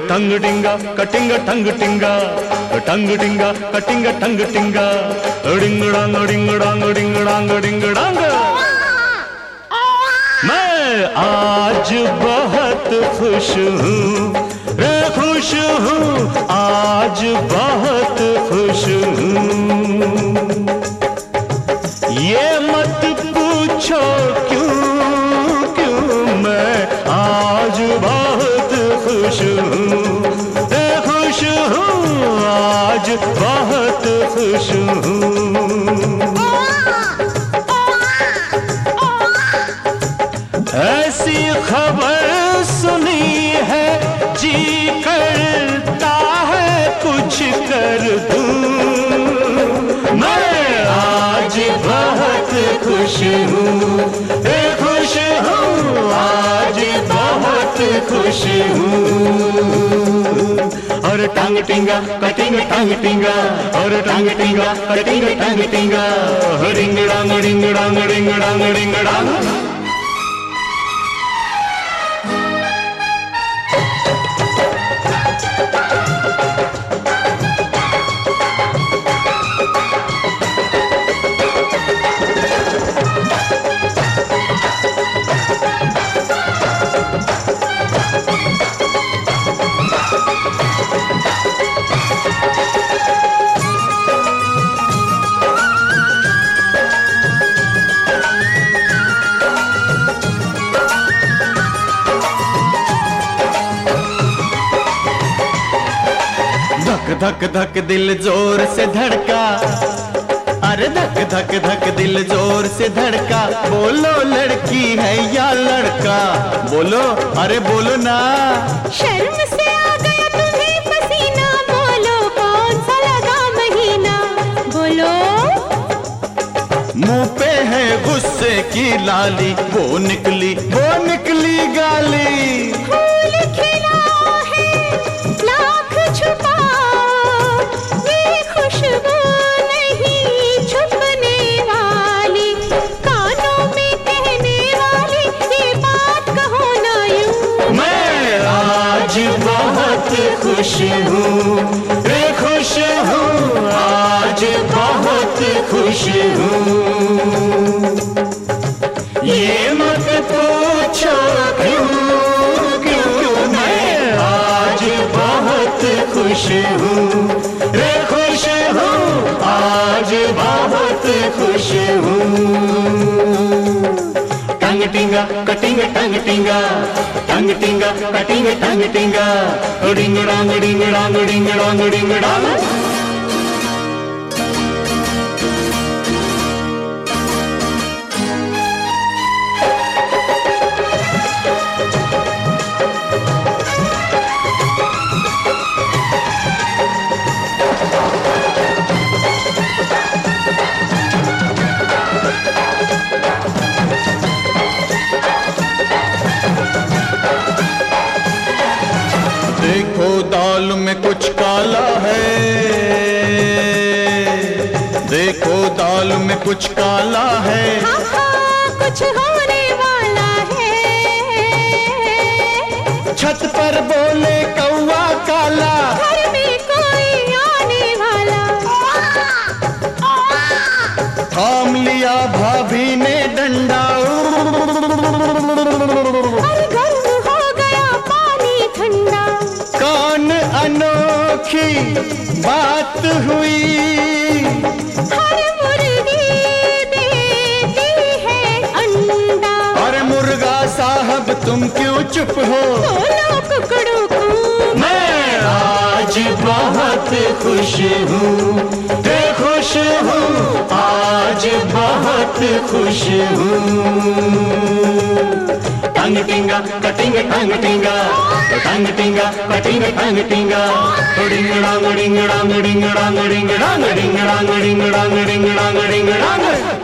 टंग टिंगा कटिंग टंग टिंगा, टंग टिंगा कटिंग टंग टिंगा, डिंग डांग डिंग डांग डिंग डांग डिंग डांग। मैं आज बहुत खुश हूँ रे, खुश हूँ आज बहुत खुश हूँ। ये मत पूछो क्यों क्यों, मैं आज बहुत खुश हूँ रे, खुश हूँ आज बहुत खुश हूँ। ऐसी खबर सुनी है जी करता है कुछ कर दूं, मैं आज बहुत खुश हूँ, खुश हूँ आज बहुत खुश हूँ। और टांग टिंगा कटिंग टांग टिंगा, और टांग टिंगा कटिंग टांग टिंगा, डिंग डांग डिंग डांग डिंग डांग डिंग डांग। धक धक दिल जोर से धड़का, अरे धक धक धक दिल जोर से धड़का, बोलो लड़की है या लड़का, बोलो अरे बोलो ना। शर्म से आ गया तुम्हें पसीना, बोलो कौन सा लगा महीना, बोलो। मुंह पे है गुस्से की लाली, वो निकली गाली। फूल खिला है लाख छुपा, ये खुशबू नहीं छुपने वाली, कानों में कहने वाली ये बात कहो ना यूं। मैं आज बहुत खुश हूँ रे, खुश हूँ आज बहुत खुश हूँ। ये मत पूछो क्यों क्यों, मैं आज बहुत खुश हूँ रे, खुश हूँ आज बहुत खुश हूँ। टंग टिंगा कटिंग टंग टिंगा, टंग टिंगा कटिंग टंग टिंगा, डिंग डांग डिंग डांग डिंग डांग डिंग डांग। देखो दाल में कुछ काला है, देखो दाल में कुछ काला है, हाँ हाँ कुछ होने वाला है। छत पर बोले कौवा काला, घर में कोई आने वाला, थाम लिया भाभी ने डंडा, और गर्म हो गया पानी ठंडा। कौन अनोखी बात हुई, हर मुर्गी देती है अंडा। अरे मुर्गा साहब तुम क्यों चुप हो, बोलो कुकड़ू को। मैं आज बहुत खुश हूँ, खुश हूँ आज बहुत खुश हूँ। टंग टिंगा कटिंग टंग टिंगा, टंग टिंगा कटिंग टंग टिंगा, डिंग डांग डिंग डांग डिंग डांग डिंग डांग डिंग डांग डिंग डांग डिंग डांग डिंग डांग।